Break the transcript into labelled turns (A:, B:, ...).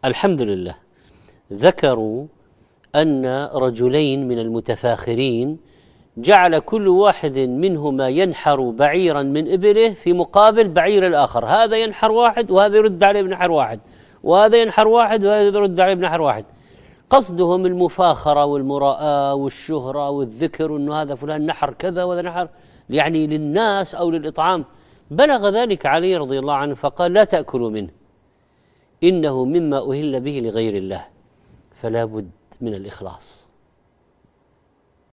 A: الحمد لله. ذكروا أن رجلين من المتفاخرين جعل كل واحد منهما ينحر بعيرا من إبله في مقابل بعير الآخر، هذا ينحر واحد وهذا يرد عليه بنحر واحد، وهذا ينحر واحد وهذا يرد عليه بنحر واحد. قصدهم المفاخرة والمراءة والشهرة والذكر، أنه هذا فلان نحر كذا وهذا نحر، يعني للناس أو للإطعام. بلغ ذلك علي رضي الله عنه فقال: لا تأكلوا منه، إنه مما أهل به لغير الله، فلا بد من الإخلاص.